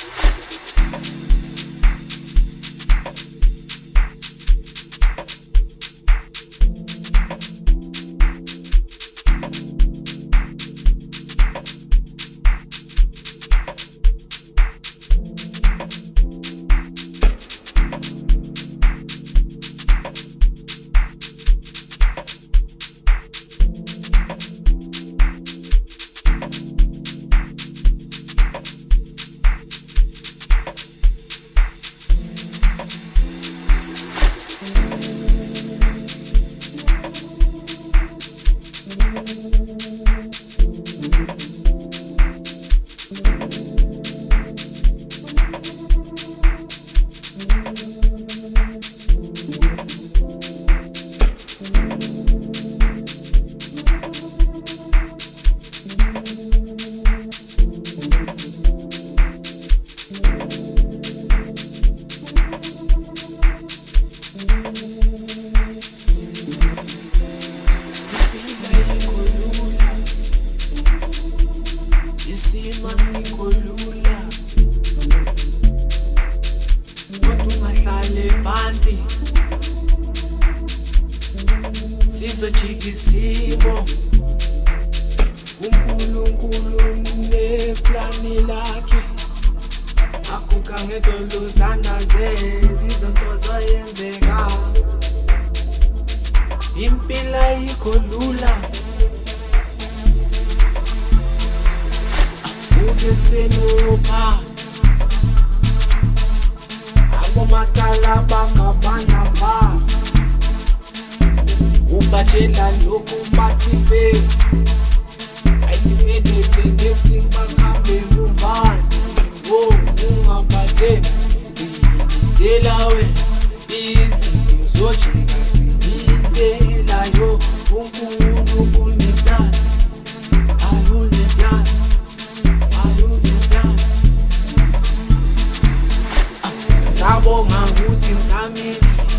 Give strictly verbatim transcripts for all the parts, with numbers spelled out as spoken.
Sizojikisimo uNkulunkulu neplani lakhe akukange doluthandaze izinto zoyenzeka impila ikolula afuke senupha abomakala bangabana ba ubatshela lokhu bathibe ayifedeke ngethi bakhambe muvani wo ungabathe izelawe izinto zojika izelayo uNkulunkulu kuneplan ayuneplan ayuneplan sabonga ukuthi ngisamile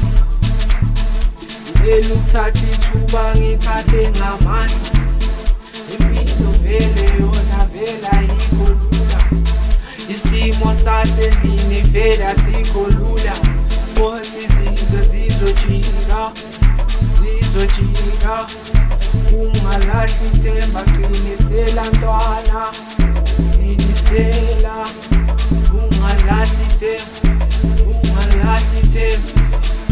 eluthathi ithuba ngithathe ngamandla impilo vele yona vela ayikho lula isimo sasendlini vele asikho lula kodwa izinto zizojika zizojika ungalahli ithemba qinisela ntwana qinisela ungalahli ithemba ungalahli ithemba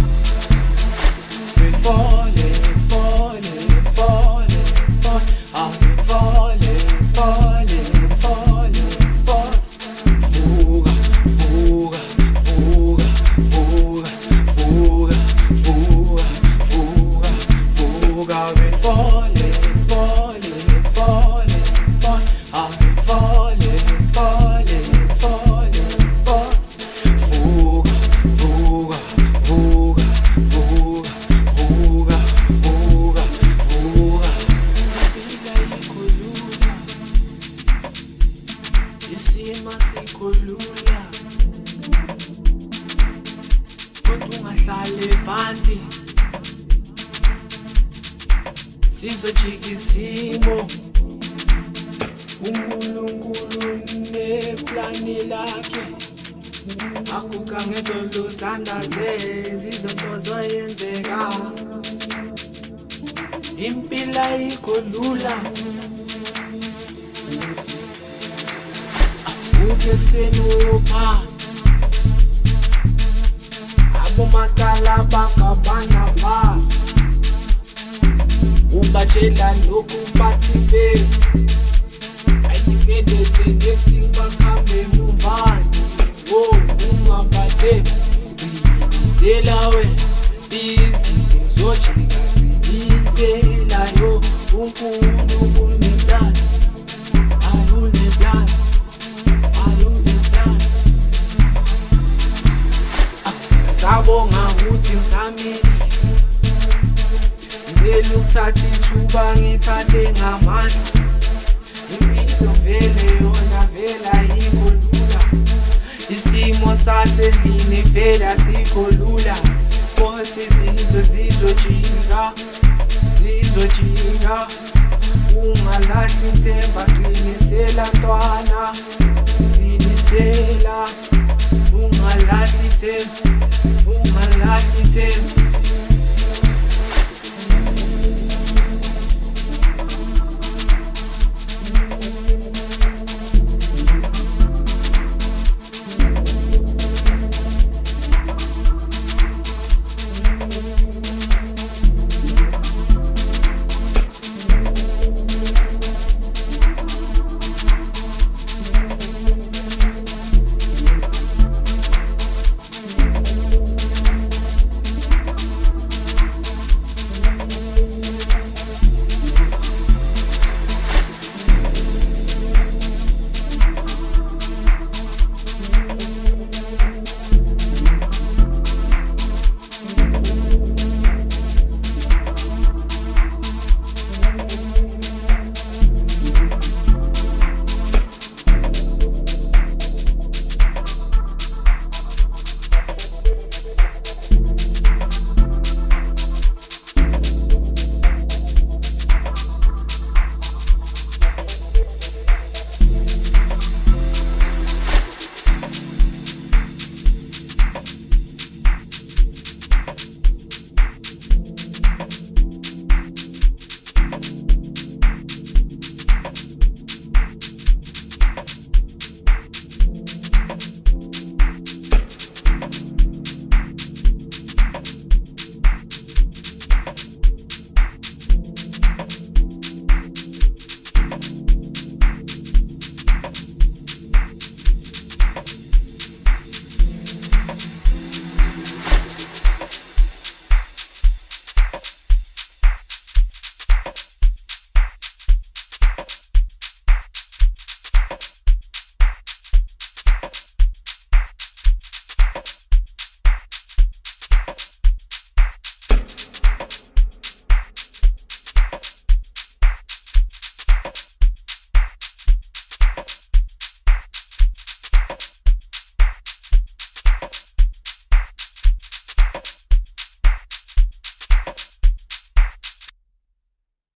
falling, falling, falling, falling, I've been falling, falling, falling, falling. Fuga, fuga, fuga, fuga, fuga, fuga, fuga, fuga. I've been falling, falling, falling, falling. I've been falling, falling, falling, falling. Fuga, fuga, fuga, fuga. Fuga, fuga, fuga. Impila ikolula isima sikolula kodwa ungahlali phansi sizojikisimo uNkulunkulu neplani lakhe akukange doluthandaze izinto zoyenzeka impila ikolula afuke senupha abomakala bangabana ba ubatshela lokhu bathibe ayifedeke ngethi bakhambe muvani wo ungabathe izelawe izinto zojika izelayo uNkulunkulu kuneplan ayuneplan ayuneplan sabonga ukuthi ngisamile eluthathi ithuba ngithathe ngamandla impilo vele yona vela ayikho lula isimo sasendlini vele asikho lula kodwa izinto zizojika zizojika ungalahli ithemba qinisela ntwana qinisela ungaphindisela ungalahli ithemba ungalahli ithemba